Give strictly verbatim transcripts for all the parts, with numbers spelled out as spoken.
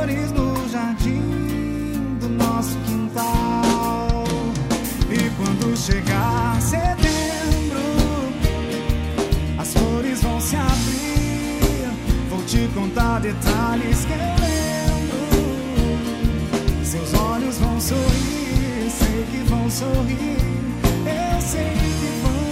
flores no jardim do nosso quintal. E quando chegar setembro, as flores vão se abrir. Vou te contar detalhes que eu lembro. Seus olhos vão sorrir, sei que vão sorrir, eu sei que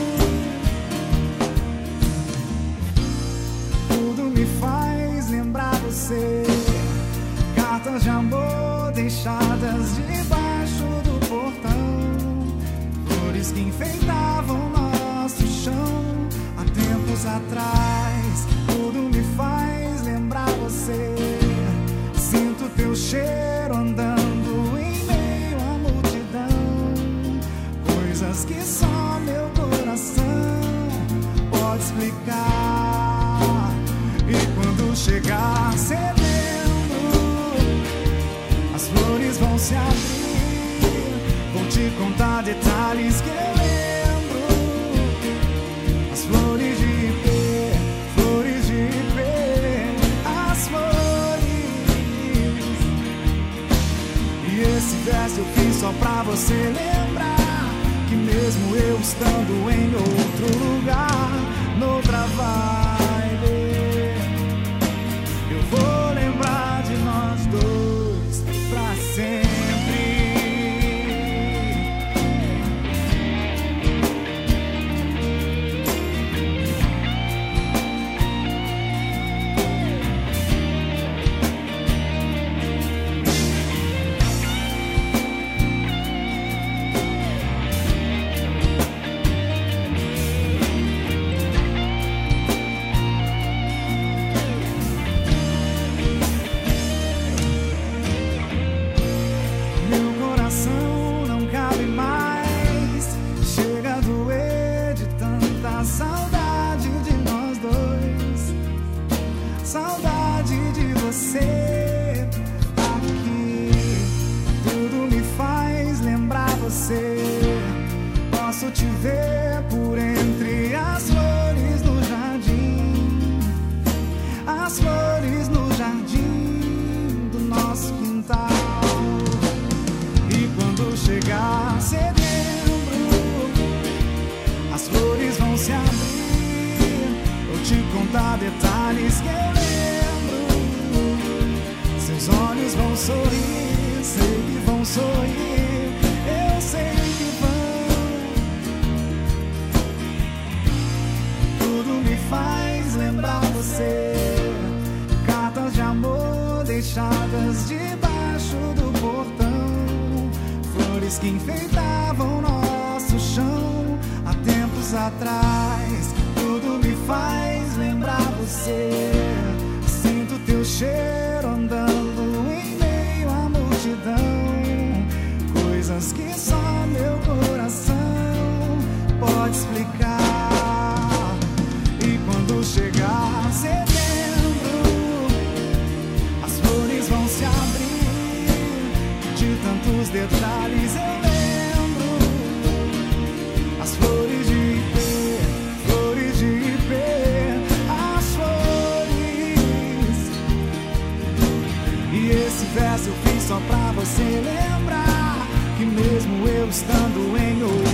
vão. Tudo me faz lembrar você. Cartas de amor deixadas debaixo do portão, flores que enfeitavam nosso chão há tempos atrás. Tudo me faz lembrar você. Sinto teu cheiro andando em meio à multidão, coisas que só meu coração pode explicar. E quando chegar setembro, as flores vão se abrir. Vou te contar detalhes que eu lembro. As flores de ipê, flores de ipê, as flores. E esse verso eu fiz só pra você lembrar que mesmo eu estando em outro lugar, noutra vibe, eu vou lembrar de nós dois pra sempre. Saudade de nós dois, saudade de você aqui. Tudo me faz lembrar você. Posso te ver por entre as flores no jardim, as flores no jardim do nosso quintal. E quando chegar setembro, as flores vão se abrir. Vou te contar detalhes que eu lembro. Seus olhos vão sorrir, sei que vão sorrir, eu sei que vão. Tudo me faz lembrar você. Cartas de amor deixadas debaixo do portão, flores que enfeitavam nosso chão há tempos atrás. Tudo me faz lembrar você. Sinto teu cheiro andando em meio à multidão, coisas que só meu coração pode explicar. E quando chegar setembro, as flores vão se abrir. De tantos detalhes eu lembro. As flores de ipê, flores de ipê, as flores. E esse verso eu fiz só pra você lembrar que mesmo eu estando em outro